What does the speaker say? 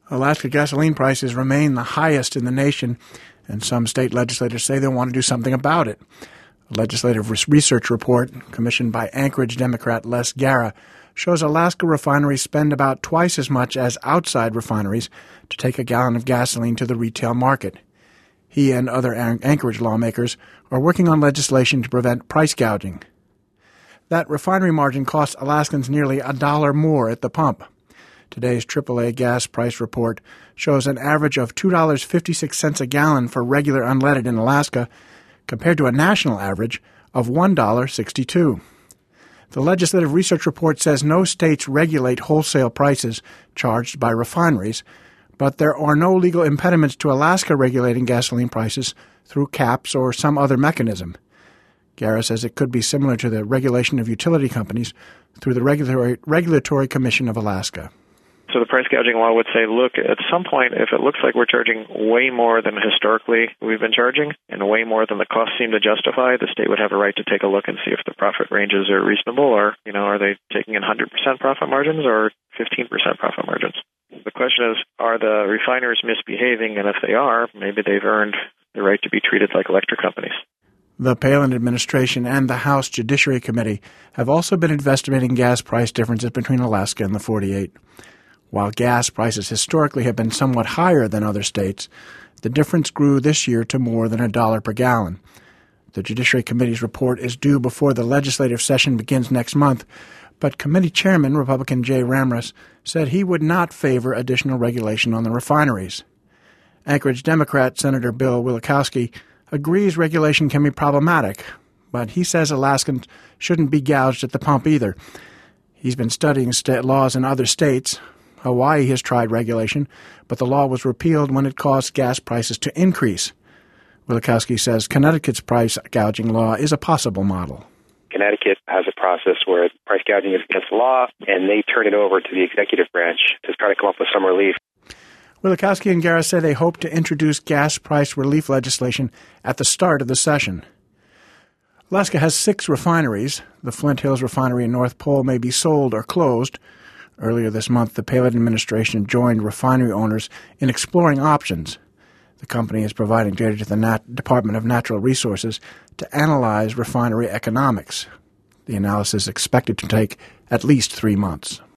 Alaska gasoline prices remain the highest in the nation, and some state legislators say they want to do something about it. A legislative research report commissioned by Anchorage Democrat Les Gara shows Alaska refineries spend about twice as much as outside refineries to take a gallon of gasoline to the retail market. He and other Anchorage lawmakers are working on legislation to prevent price gouging. That refinery margin costs Alaskans nearly $1 more at the pump. Today's AAA gas price report shows an average of $2.56 a gallon for regular unleaded in Alaska, compared to a national average of $1.62. The legislative research report says no states regulate wholesale prices charged by refineries, but there are no legal impediments to Alaska regulating gasoline prices through caps or some other mechanism. Gara says it could be similar to the regulation of utility companies through the Regulatory Commission of Alaska. So the price gouging law would say, look, at some point, if it looks like we're charging way more than historically we've been charging and way more than the costs seem to justify, the state would have a right to take a look and see if the profit ranges are reasonable, or, are they taking in 100% profit margins or 15% profit margins? The question is, are the refiners misbehaving? And if they are, maybe they've earned the right to be treated like electric companies. The Palin administration and the House Judiciary Committee have also been investigating gas price differences between Alaska and the 48. While gas prices historically have been somewhat higher than other states, the difference grew this year to more than $1 per gallon. The Judiciary Committee's report is due before the legislative session begins next month, but committee chairman, Republican Jay Ramras, said he would not favor additional regulation on the refineries. Anchorage Democrat Senator Bill Wielechowski agrees regulation can be problematic, but he says Alaskans shouldn't be gouged at the pump either. He's been studying state laws in other states. Hawaii has tried regulation, but the law was repealed when it caused gas prices to increase. Wielechowski says Connecticut's price gouging law is a possible model. Connecticut has a process where price gouging is against the law, and they turn it over to the executive branch to try to come up with some relief. Wielechowski and Gara say they hope to introduce gas price relief legislation at the start of the session. Alaska has 6 refineries. The Flint Hills refinery in North Pole may be sold or closed. Earlier this month, the Palin administration joined refinery owners in exploring options. The company is providing data to the Department of Natural Resources to analyze refinery economics. The analysis is expected to take at least 3 months.